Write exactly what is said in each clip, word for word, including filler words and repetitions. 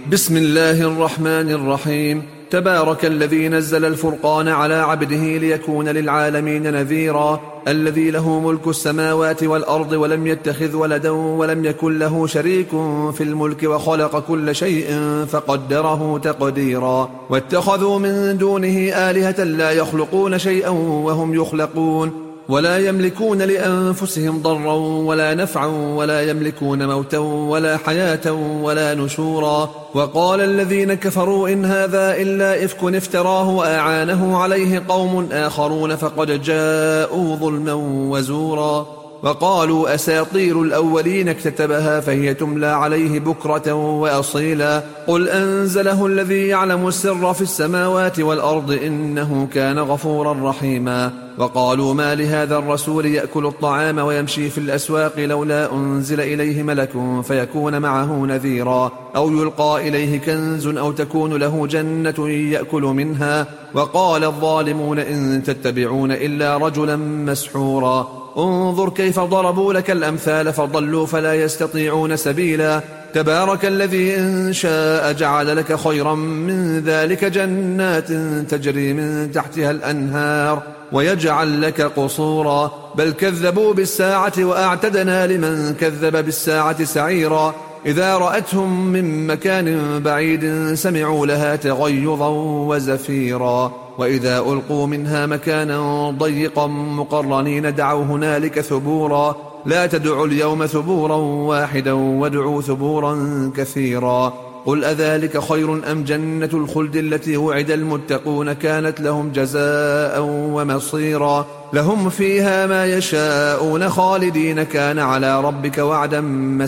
بسم الله الرحمن الرحيم. تبارك الذي نزل الفرقان على عبده ليكون للعالمين نذيرا، الذي له ملك السماوات والأرض ولم يتخذ ولدا ولم يكن له شريك في الملك وخلق كل شيء فقدره تقديرا. واتخذوا من دونه آلهة لا يخلقون شيئا وهم يخلقون، ولا يملكون لأنفسهم ضرا ولا نفعا، ولا يملكون موتا ولا حياة ولا نشورا. وقال الذين كفروا إن هذا إلا إفك افتراه وأعانه عليه قوم آخرون فقد جاءوا ظلما وزورا. وقالوا أساطير الأولين اكتتبها فهي تملى عليه بكرة وأصيلا. قل أنزله الذي يعلم السر في السماوات والأرض إنه كان غفورا رحيما. وقالوا ما لهذا الرسول يأكل الطعام ويمشي في الأسواق لولا أنزل إليه ملك فيكون معه نذيرا، أو يلقى إليه كنز أو تكون له جنة يأكل منها. وقال الظالمون إن تتبعون إلا رجلا مسحورا. انظر كيف ضربوا لك الأمثال فضلوا فلا يستطيعون سبيلا. تبارك الذي إن شاء جعل لك خيرا من ذلك جنات تجري من تحتها الأنهار ويجعل لك قصورا. بل كذبوا بالساعة وأعتدنا لمن كذب بالساعة سعيرا. إذا رأتهم من مكان بعيد سمعوا لها تغيظا وزفيرا. وإذا ألقوا منها مكانا ضيقا مقرنين دعوا هنالك ثبورا. لا تدعوا اليوم ثبورا واحدا وادعوا ثبورا كثيرا. قل أذلك خير أم جنة الخلد التي وعد المتقون كانت لهم جزاء ومصيرا. لهم فيها ما يشاءون خالدين كان على ربك وعدا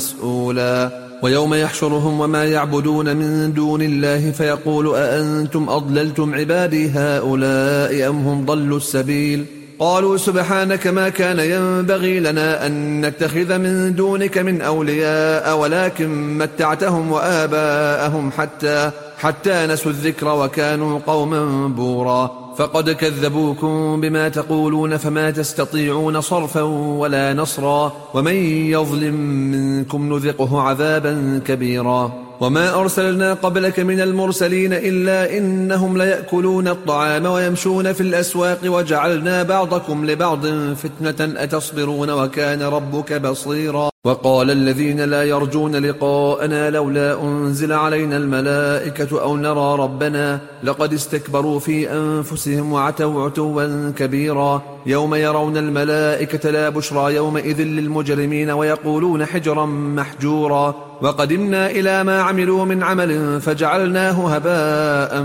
مسئولا. ويوم يحشرهم وما يعبدون من دون الله فيقول أأنتم أضللتم عبادي هؤلاء أم هم ضلوا السبيل. قالوا سبحانك ما كان ينبغي لنا أن نتخذ من دونك من أولياء ولكن متعتهم وآباءهم حتى, حتى نسوا الذكر وكانوا قوما بورا. فقد كذبوكم بما تقولون فما تستطيعون صرفا ولا نصرا. ومن يظلم منكم نذقه عذابا كبيرا. وما أرسلنا قبلك من المرسلين إلا إنهم ليأكلون الطعام ويمشون في الأسواق وجعلنا بعضكم لبعض فتنة أتصبرون وكان ربك بصيرا. وقال الذين لا يرجون لقاءنا لولا أنزل علينا الملائكة أو نرى ربنا لقد استكبروا في أنفسهم وعتوا عتوا كبيرا. يوم يرون الملائكة لا بشرى يومئذ للمجرمين ويقولون حجرا محجورا. وقدمنا إلى ما عملوا من عمل فجعلناه هباء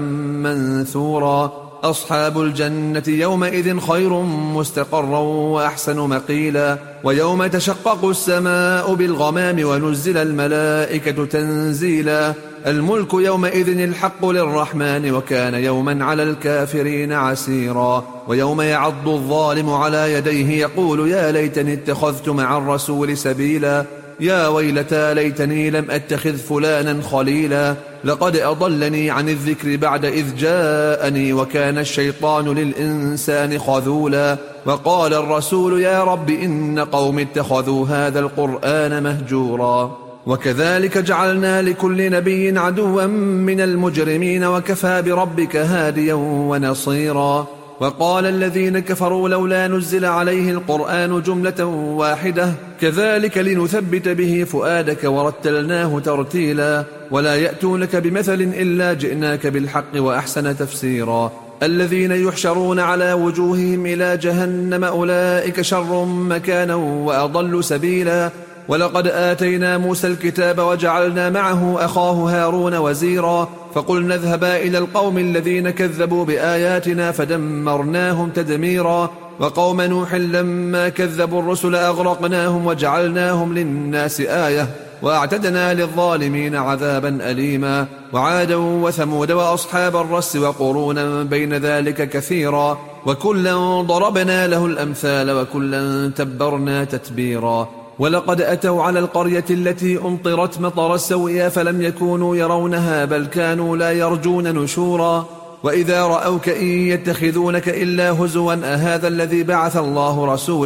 منثورا. أصحاب الجنة يومئذ خير مستقرا وأحسن مقيلا. ويوم تشقق السماء بالغمام ونزل الملائكة تنزيلا. الملك يومئذ الحق للرحمن وكان يوما على الكافرين عسيرا. ويوم يعض الظالم على يديه يقول يا ليتني اتخذت مع الرسول سبيلا. يا ويلتى ليتني لم أتخذ فلانا خليلا. لقد أضلني عن الذكر بعد إذ جاءني وكان الشيطان للإنسان خذولا. وقال الرسول يا رب إن قوم اتخذوا هذا القرآن مهجورا. وكذلك جعلنا لكل نبي عدوا من المجرمين وكفى بربك هاديا ونصيرا. وقال الذين كفروا لولا نزل عليه القرآن جملة واحدة كذلك لنثبت به فؤادك ورتلناه ترتيلا. ولا يأتونك بمثل إلا جئناك بالحق وأحسن تفسيرا. الذين يحشرون على وجوههم إلى جهنم أولئك شر مكانا وأضل سبيلا. ولقد آتينا موسى الكتاب وجعلنا معه أخاه هارون وزيرا. فقلنا اذهبا إلى القوم الذين كذبوا بآياتنا فدمرناهم تدميرا. وقوم نوح لما كذبوا الرسل أغرقناهم وجعلناهم للناس آية وأعتدنا للظالمين عذابا أليما. وعادا وثمود وأصحاب الرس وقرونا بين ذلك كثيرا. وكلا ضربنا له الأمثال وكلا تبرنا تتبيرا. ولقد أتوا على القرية التي أمطرت مطر السوء فلم يكونوا يرونها بل كانوا لا يرجون نشورا. وإذا رأوك إن يتخذونك إلا هزوا أهذا الذي بعث الله رسولا.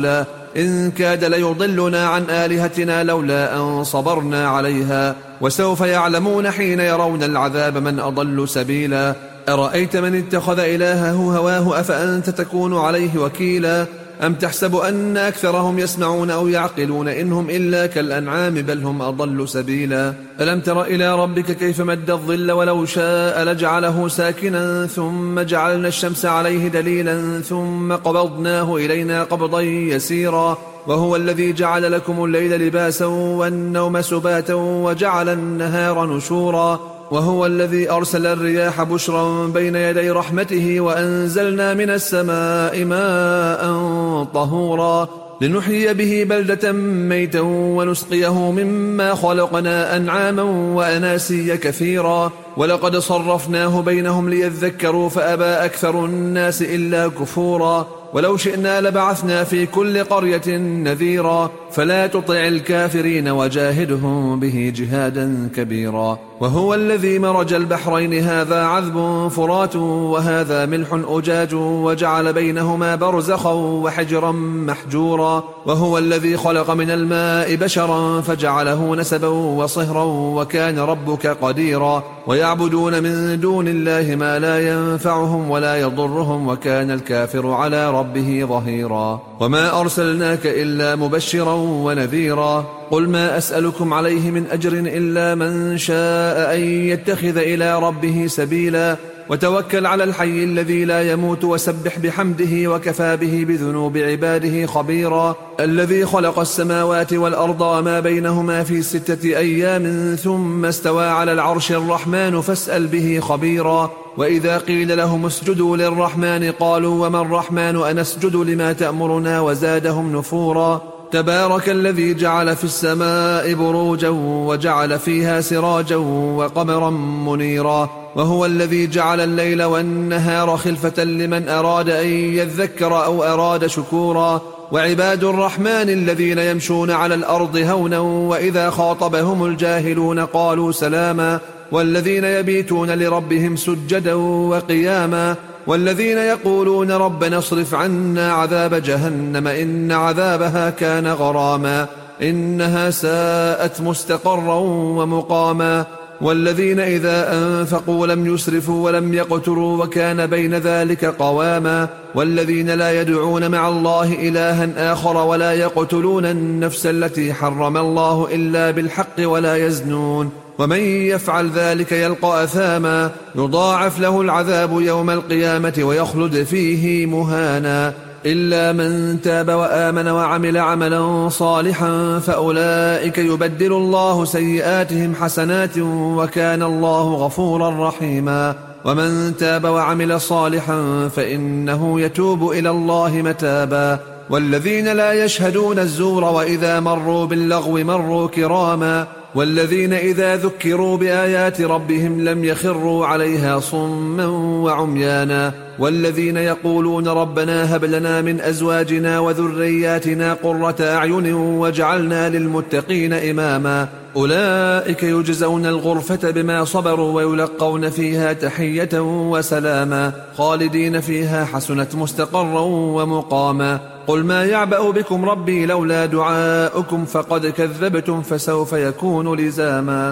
إن كاد ليضلنا عن آلهتنا لولا أن صبرنا عليها وسوف يعلمون حين يرون العذاب من أضل سبيلا أرأيت من اتخذ إلهه هواه أفأنت تكون عليه وكيلا أم تحسب أن أكثرهم يسمعون أو يعقلون إنهم إلا كالأنعام بل هم أضل سبيلا ألم تر إلى ربك كيف مد الظل ولو شاء لجعله ساكنا ثم جعلنا الشمس عليه دليلا ثم قبضناه إلينا قبضا يسيرا وهو الذي جعل لكم الليل لباسا والنوم سباتا وجعل النهار نشورا وهو الذي أرسل الرياح بشرا بين يدي رحمته وأنزلنا من السماء ماء طهورا لنحيي به بلدة ميتا ونسقيه مما خلقنا أنعاما وأناسيا كثيرا ولقد صرفناه بينهم ليذكروا فأبى أكثر الناس إلا كفورا ولو شئنا لبعثنا في كل قرية نذيرا فلا تطع الكافرين وجاهدهم به جهادا كبيرا وهو الذي مرج البحرين هذا عذب فرات وهذا ملح أجاج وجعل بينهما برزخا وحجرا محجورا وهو الذي خلق من الماء بشرا فجعله نسبا وصهرا وكان ربك قديرا ويعبدون من دون الله ما لا ينفعهم ولا يضرهم وكان الكافر على ربه ظهيرا وما أرسلناك إلا مبشرا ونذيرا قل ما أسألكم عليه من أجر إلا من شاء أن يتخذ إلى ربه سبيلا وتوكل على الحي الذي لا يموت وسبح بحمده وكفى به بذنوب عباده خبيرا الذي خلق السماوات والأرض وما بينهما في ستة أيام ثم استوى على العرش الرحمن فاسأل به خبيرا وإذا قيل لهم اسجدوا للرحمن قالوا وما الرحمن أنسجد لما تأمرنا وزادهم نفورا تبارك الذي جعل في السماء بروجا وجعل فيها سراجا وقمرا منيرا وهو الذي جعل الليل والنهار خلفة لمن أراد أن يذكر أو أراد شكورا وعباد الرحمن الذين يمشون على الأرض هونا وإذا خاطبهم الجاهلون قالوا سلاما والذين يبيتون لربهم سجدا وقياما والذين يقولون ربنا اصرف عنا عذاب جهنم إن عذابها كان غراما إنها ساءت مستقرا ومقاما والذين إذا أنفقوا لم يسرفوا ولم يقتروا وكان بين ذلك قواما والذين لا يدعون مع الله إلها آخر ولا يقتلون النفس التي حرم الله إلا بالحق ولا يزنون ومن يفعل ذلك يلقى أثاما يضاعف له العذاب يوم القيامة ويخلد فيه مهانا إلا من تاب وآمن وعمل عملا صالحا فأولئك يبدل الله سيئاتهم حسنات وكان الله غفورا رحيما ومن تاب وعمل صالحا فإنه يتوب إلى الله متابا والذين لا يشهدون الزور وإذا مروا باللغو مروا كراما والذين إذا ذكروا بآيات ربهم لم يخروا عليها صما وعميانا والذين يقولون ربنا هب لنا من أزواجنا وذرياتنا قرة أعين واجعلنا للمتقين إماما أولئك يجزون الغرفة بما صبروا ويلقون فيها تحية وسلاما خالدين فيها حسنت مستقرا ومقاما قل ما يعبأ بكم ربي لولا دعاؤكم فقد كذبتم فسوف يكون لزاما